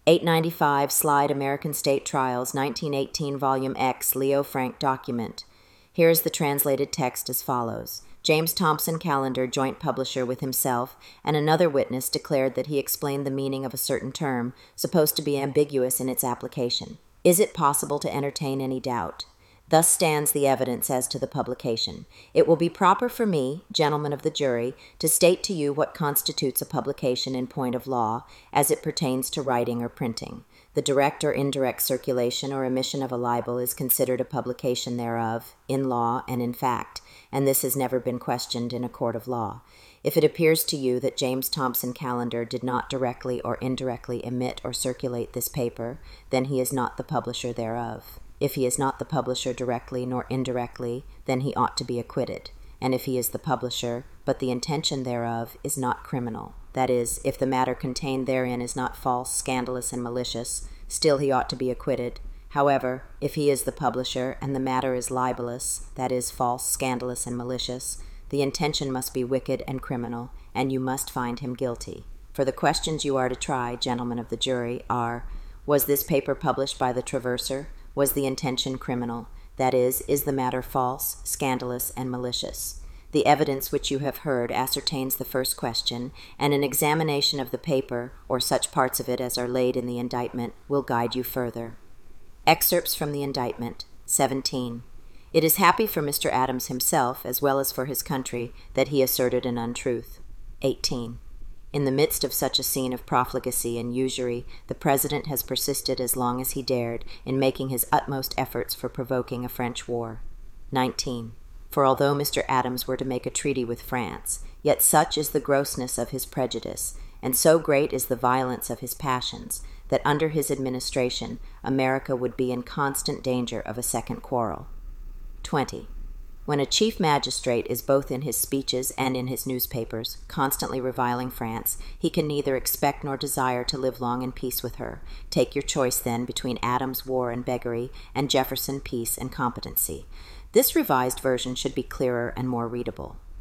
895 Slide American State Trials, 1918, Volume X, Leo Frank document. Here is the translated text as follows. James Thompson Callender, joint publisher with himself, and another witness declared that he explained the meaning of a certain term, supposed to be ambiguous in its application. Is it possible to entertain any doubt? Thus stands the evidence as to the publication. It will be proper for me, gentlemen of the jury, to state to you what constitutes a publication in point of law, as it pertains to writing or printing. The direct or indirect circulation or emission of a libel is considered a publication thereof, in law and in fact, and this has never been questioned in a court of law. If it appears to you that James Thompson Callender did not directly or indirectly emit or circulate this paper, then he is not the publisher thereof. If he is not the publisher directly nor indirectly, then he ought to be acquitted. And if he is the publisher, but the intention thereof is not criminal, that is, if the matter contained therein is not false, scandalous, and malicious, still he ought to be acquitted. However, if he is the publisher and the matter is libelous, that is, false, scandalous, and malicious, the intention must be wicked and criminal, and you must find him guilty. For the questions you are to try, gentlemen of the jury, are, was this paper published by the traverser? Was the intention criminal? That is the matter false, scandalous, and malicious? The evidence which you have heard ascertains the first question, and an examination of the paper, or such parts of it as are laid in the indictment, will guide you further. Excerpts from the indictment. 17. It is happy for Mr. Adams himself, as well as for his country, that he asserted an untruth. 18. In the midst of such a scene of profligacy and usury, the President has persisted as long as he dared in making his utmost efforts for provoking a French war. 19. For although Mr. Adams were to make a treaty with France, yet such is the grossness of his prejudice, and so great is the violence of his passions, that under his administration America would be in constant danger of a second quarrel. 20. When a chief magistrate is both in his speeches and in his newspapers constantly reviling France, he can neither expect nor desire to live long in peace with her. Take your choice, then, between Adams' war and beggary, and Jefferson peace and competency. This revised version should be clearer and more readable.